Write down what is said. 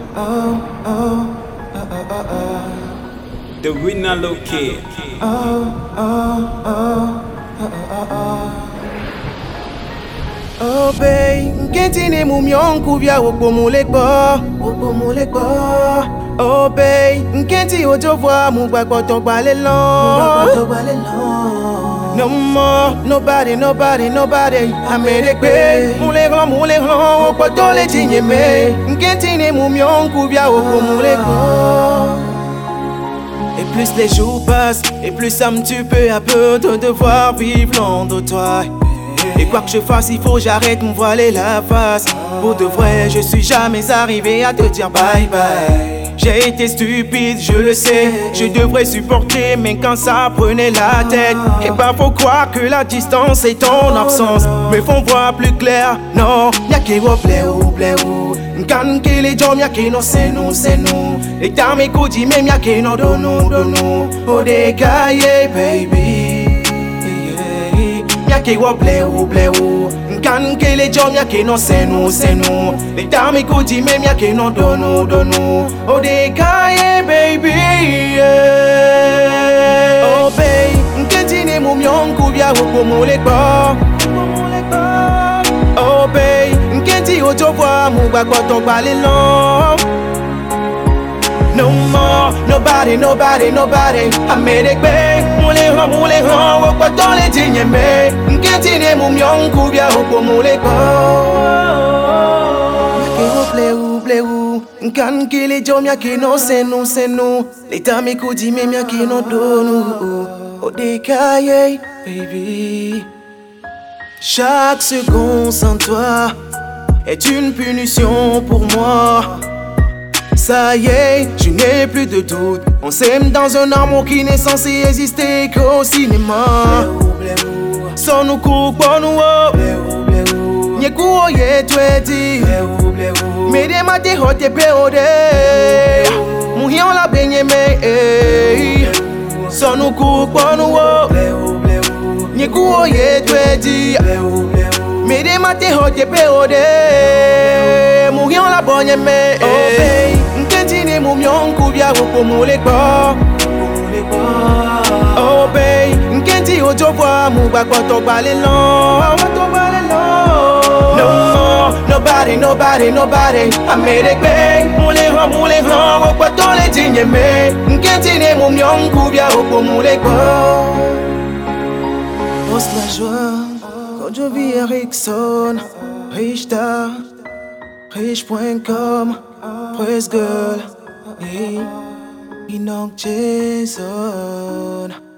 The winner located. Oh babe, nkentine mumyonku vya wokpomulekpo. Oh babe, nkenti ojovwa mugbagboto gbalelon. No more, nobody. Amerekpe, mouleran, okpoto le tinyeme. Nkentine mumyonku vya wokpomulekpo. Et plus les jours passent, et plus ça me tue peu à peu de devoir vivre loin de toi. Et quoi que je fasse, il faut j'arrête mon voile et la face. Pour de vrai, je suis jamais arrivé à te dire bye bye. J'ai été stupide, je le sais. Je devrais supporter, mais quand ça prenait la tête. Et bah faut croire que la distance et ton absence me font voir plus clair. Non, y'a qui bleu. Quand que les gens y'a qui non c'est nous. Et t'as mes coups même y'a qui non de nous. Oh décaillé baby. Y'a qui bleu. Quand que les gens y'a qui non c'est nous. Et t'as mes coups même y'a qui non de nous. Oh décaillé baby. Oh baby, nkentine mumyonku vya wokpomulekpo. Oh babe, nkenti ojovwa mugbagboto gbalelon. No more, nobody. Amerekpe, mouleran, okpoto le tinyeme. Nkentine mumyonku vya wokpomulekpo. Y'a ou, nkan ki le jom y'a ki non c'est nous. Les tamis koudi même y'a ki non do nous. Oh décaillé, baby. Chaque seconde sans toi est une punition pour moi. Ça y est, je n'ai plus de doute. On s'aime dans un amour qui n'est censé exister qu'au cinéma. Sans nous couper, Nye kuo ye tweti Mede mate hote peode Muhion la benye me Sonu kuponu Nye kuo ye tweti Mede mate hote peode Muhion la benye me Nkentine mumyon kubya wokpomulekpo. Oh babe, nkenti ojovwa mugbagboto gbalelon. No more, nobody. Amerekpe, mouleran, okpoto le tinyeme. Nkentine mumyonku vya wokpomulekpo. Poste la joie, quand je vis Erickson, Richter, riche.com, Press Girl, Enoch Jason.